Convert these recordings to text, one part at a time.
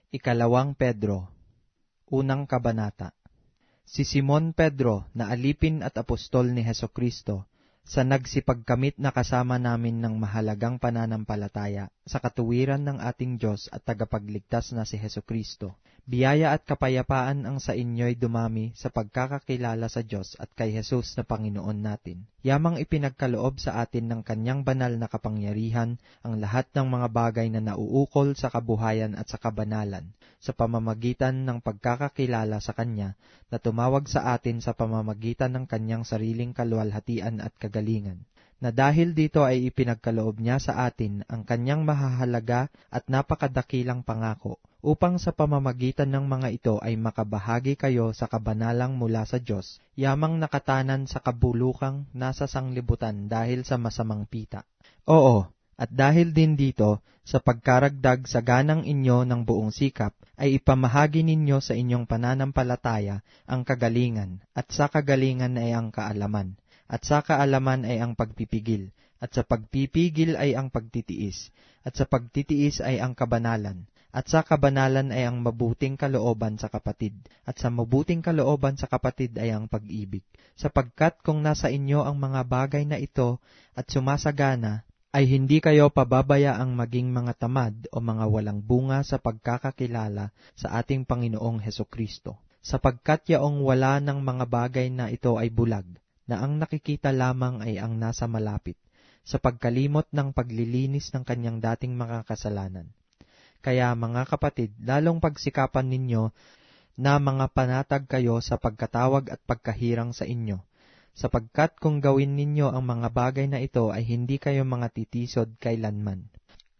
Ikalawang Pedro, unang kabanata. Si Simon Pedro na alipin at apostol ni Hesukristo, sa nagsipagkamit na kasama namin ng mahalagang pananampalataya sa katuwiran ng ating Diyos at tagapagligtas na si Hesukristo. Biyaya at kapayapaan ang sa inyo'y dumami sa pagkakakilala sa Diyos at kay Jesus na Panginoon natin. Yamang ipinagkaloob sa atin ng Kanyang banal na kapangyarihan ang lahat ng mga bagay na nauukol sa kabuhayan at sa kabanalan, sa pamamagitan ng pagkakakilala sa Kanya na tumawag sa atin sa pamamagitan ng Kanyang sariling kaluwalhatian at kagalingan. Na dahil dito ay ipinagkaloob niya sa atin ang Kanyang mahahalaga at napakadakilang pangako, upang sa pamamagitan ng mga ito ay makabahagi kayo sa kabanalang mula sa Diyos, yamang nakatanan sa kabulukang nasa sanglibutan dahil sa masamang pita. Oo, at dahil din dito, sa pagkaragdag sa ganang inyo ng buong sikap, ay ipamahagi ninyo sa inyong pananampalataya ang kagalingan, at sa kagalingan ay ang kaalaman, at sa kaalaman ay ang pagpipigil, at sa pagpipigil ay ang pagtitiis, at sa pagtitiis ay ang kabanalan, at sa kabanalan ay ang mabuting kalooban sa kapatid, at sa mabuting kalooban sa kapatid ay ang pag-ibig. Sapagkat kung nasa inyo ang mga bagay na ito at sumasagana, ay hindi kayo pababayaang maging mga tamad o mga walang bunga sa pagkakakilala sa ating Panginoong Hesukristo. Sapagkat yaong wala ng mga bagay na ito ay bulag, na ang nakikita lamang ay ang nasa malapit, sa pagkalimot ng paglilinis ng kanyang dating mga kasalanan. Kaya mga kapatid, lalong pagsikapan ninyo na mga panatag kayo sa pagkatawag at pagkahirang sa inyo, sapagkat kung gawin ninyo ang mga bagay na ito ay hindi kayo mga titisod kailanman.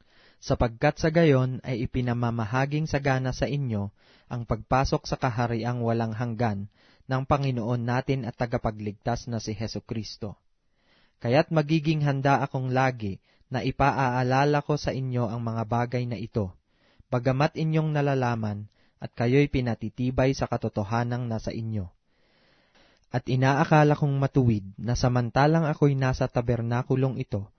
Sapagkat sa gayon ay ipinamamahaging sagana sa inyo ang pagpasok sa kahariang walang hanggan ng Panginoon natin at tagapagligtas na si Hesukristo. Kaya't magiging handa akong lagi na ipaaalala ko sa inyo ang mga bagay na ito, bagamat inyong nalalaman at kayo'y pinatitibay sa katotohanang nasa inyo. At inaakala kong matuwid na samantalang ako'y nasa tabernakulong ito,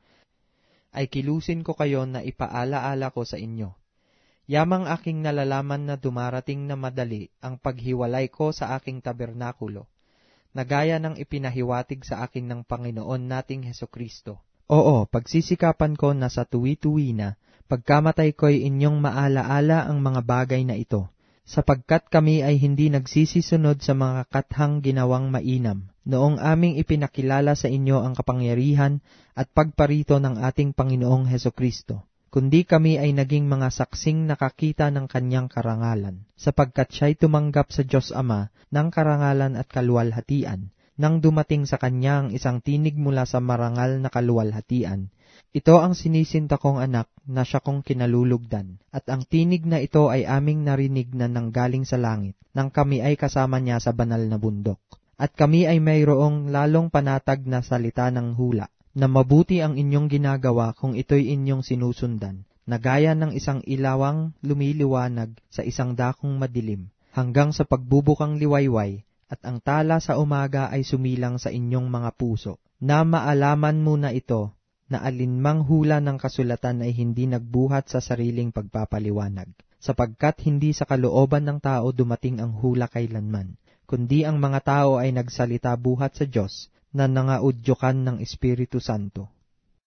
ay kilusin ko kayo na ipaalaala ko sa inyo. Yamang aking nalalaman na dumarating na madali ang paghiwalay ko sa aking tabernakulo, na gaya ng ipinahiwatig sa akin ng Panginoon nating Hesukristo. Oo, pagsisikapan ko na sa tuwi-tuwi na, pagkamatay ko'y inyong maalaala ang mga bagay na ito, sapagkat kami ay hindi nagsisisunod sa mga kathang ginawang mainam, noong aming ipinakilala sa inyo ang kapangyarihan at pagparito ng ating Panginoong Hesukristo, kundi kami ay naging mga saksing nakakita ng kanyang karangalan, sapagkat siya'y tumanggap sa Diyos Ama ng karangalan at kaluwalhatian, nang dumating sa kanya ang isang tinig mula sa marangal na kaluwalhatian. Ito ang sinisinta kong anak na siya kong kinalulugdan, at ang tinig na ito ay aming narinig na nanggaling sa langit, nang kami ay kasama niya sa banal na bundok. At kami ay mayroong lalong panatag na salita ng hula, na mabuti ang inyong ginagawa kung ito'y inyong sinusundan, na gaya ng isang ilawang lumiliwanag sa isang dakong madilim, hanggang sa pagbubukang liwayway, at ang tala sa umaga ay sumilang sa inyong mga puso, na maalaman mo na ito, na alinmang hula ng kasulatan ay hindi nagbuhat sa sariling pagpapaliwanag, sapagkat hindi sa kalooban ng tao dumating ang hula kailanman, kundi ang mga tao ay nagsalita buhat sa Diyos, na nangaudyukan ng Espiritu Santo.